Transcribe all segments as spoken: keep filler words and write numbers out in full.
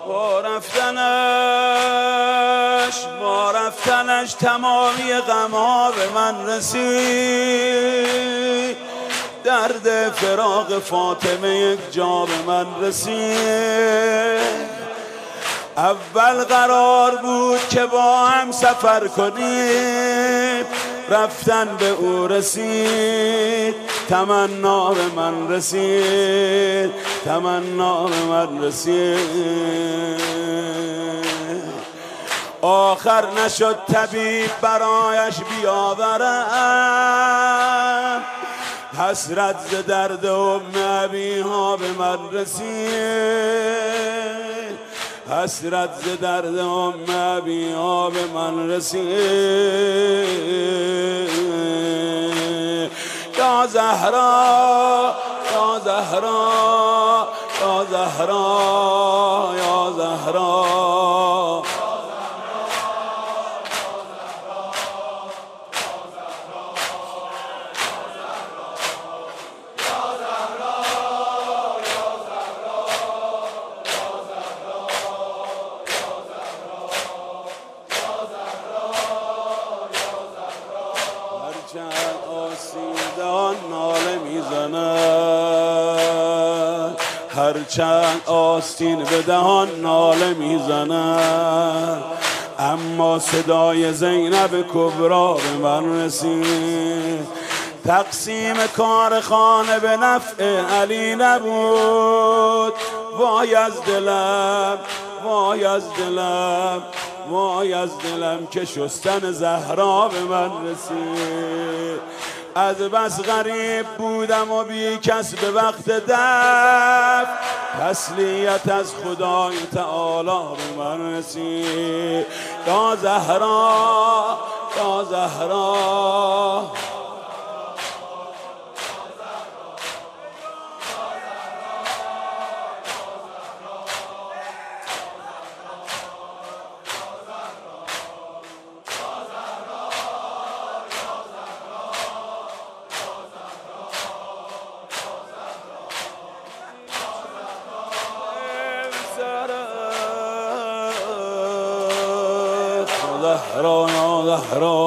با رفتنش با رفتنش تمامی غم‌ها به من رسید، درد فراق فاطمه یک جا به من رسید. اول قرار بود که با هم سفر کنیم، رفتن به او رسید، تمنا به من رسید، تمنا به من رسید. آخر نشد طبیب برایش بیاورم، حسرت ز درد ام ابیها به من رسید، حسرت ز درد ام ابیها به من رسید. یا زهرا یا زهرا یا زهرا یا زهرا ناله میزند، هرچند آستین به دهان ناله میزند، اما صدای زینب کبرا به من رسید. تقسیم کار خانه به نفع علی نبود، وای از دلم وای از دلم وای از دلم که شستن زهرا به من رسید. از بس غریب بودم و بی کس به وقت دفع، تسلیت از خدای تعالی به من رسید. یا زهرا یا زهرا زهرا یا زهرا،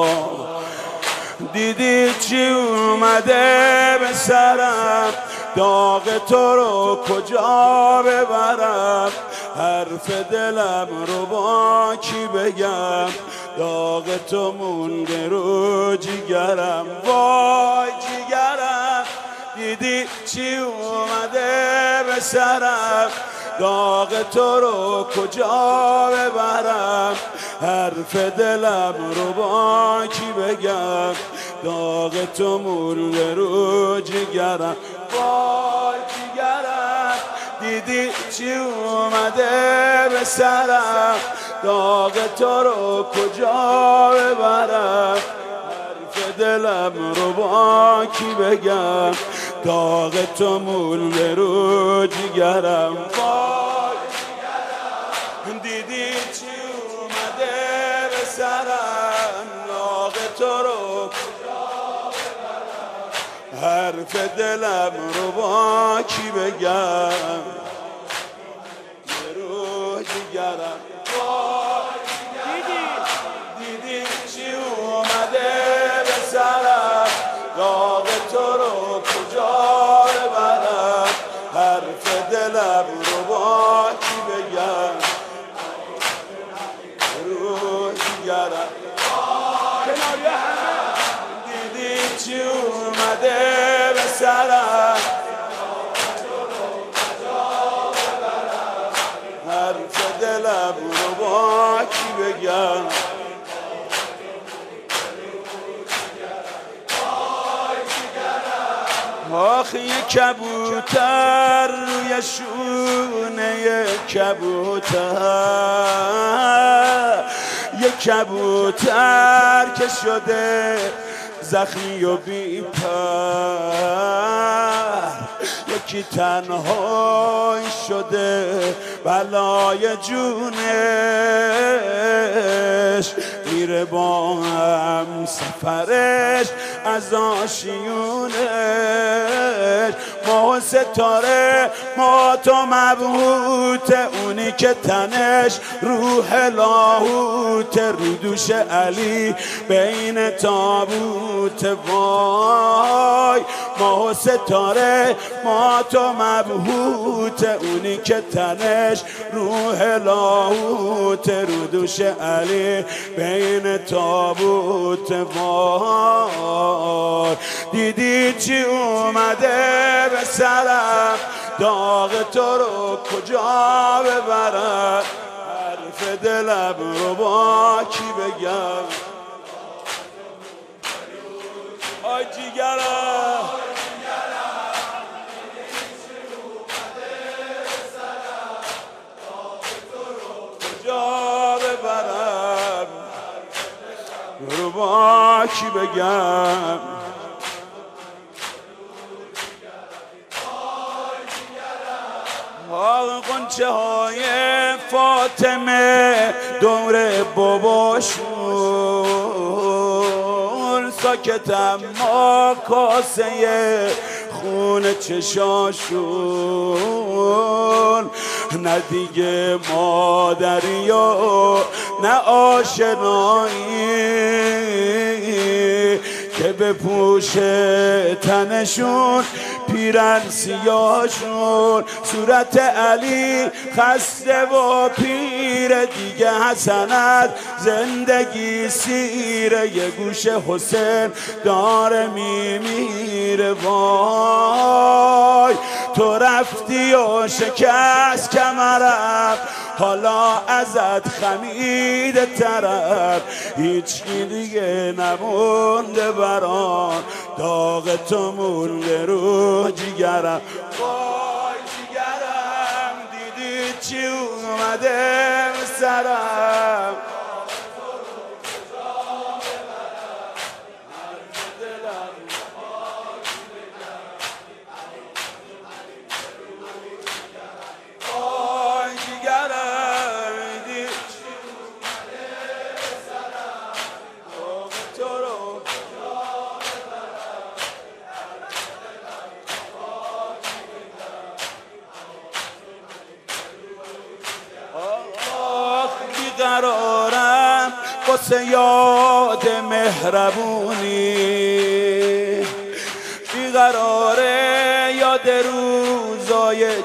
دیدی چی اومده به سرم، داغ تو رو کجا ببرم، حرف دلم رو با کی بگم، داغ تو مونده رو جیگرم، وای جیگرم. دیدی چی اومده به سرم، داغ تو رو کجا ببرم، حرف دلم رو با کی بگم، داغ تو مونده رو جگرم، وای جگرم. دیدی چی اومده به سرم، داغ تو رو کجا ببرم، حرف دلم رو با کی بگم، داغ تو مونده رو جگرم، وای جگرم. دیدی چی اومده به سرم، داغ تو رو کجا ببرم، حرف دلم رو با کی بگم، رو جگرم، وای جگرم. دیدی چی اومده به سرم، داغ تو رو کجا ببرم، حرف دلم رو با کی بگم، رو جگرم. کنار همه دیدی چی اومده به سرم، حرف دلم رو با کی بگم. آخ یک کبوتر روی شونه کبوتر، یک کبوتر که شده زخمی و بی پر، یکی تنهایی شده بلای جونش، میره با هم سفرش از آشیونش، ماه ستاره ما تو مبهوت، اونی که تنش روح لاهوت، رو دوش علی بین تابوت. وای ماه ستاره ما تو مبهوت، اونی که تنش روح لاهوت، رو دوش علی بین تابوت. وای دیدی چی اومده به سرم، داغ تو رو کجا ببرم، حرف دلم رو با کی بگم. آی جیگرم کجا ببرم، رو با کی بگم. قنچه های فاطمه دور باباشون، ساکتم ما کاسه خون چشاشون. نه دیگه مادری و نه آشنایی که بپوشه تنشون پیرن سیاشون. صورت علی خسته و پیر دیگه، حسنت زندگی سیره، یه گوشه حسین داره میمیره. وای تو رفتی و شکست کمرم، حالا ازت خمیده ترم، هیچی دیگه نمونده برام، داغ تو مونده رو جیگرم. وای جیگرم دیدی چی اومده سرم، قرارم واسه یاد مهربونی، بیقراره یاد روزای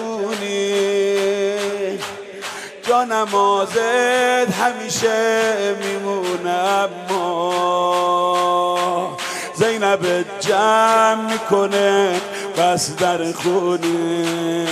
جوونی، جا نمازت همیشه میمونه، اما زینب جمع میکنه بس در خونه.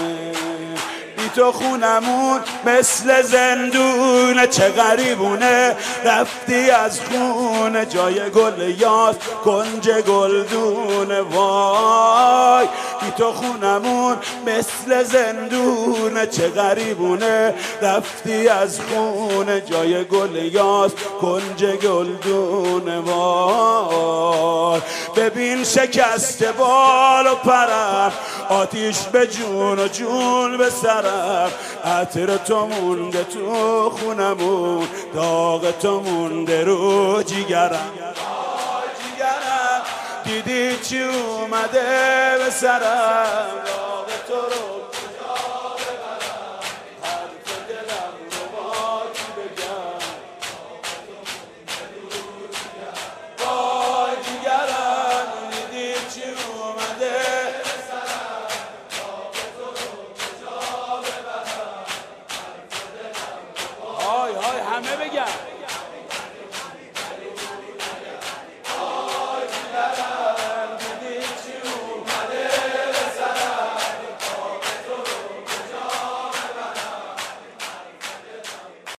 تو خونمون مثل زندونه، چه غریبونه رفتی از خونه، جای گل یاس کنج گلدونه. وای بی تو خونمون مثل زندونه، چه غریبونه رفتی از خونه، جای گل یاس کنج گلدونه. وای ببین شکست بال و پرم، آتیش به جون و جون به سرم، عطر تو مونده تو خونمون، داغ تو مونده رو جیگرم. جیگرم دیدی چی اومده به سرم، داغ تو رو کجا ببرم، حرف دلم رو با کی بگم. وای جیگرم دیدی چی اومده به سرم، داغ تو رو کجا ببرم، حرف دلم رو با. های های همه بگم.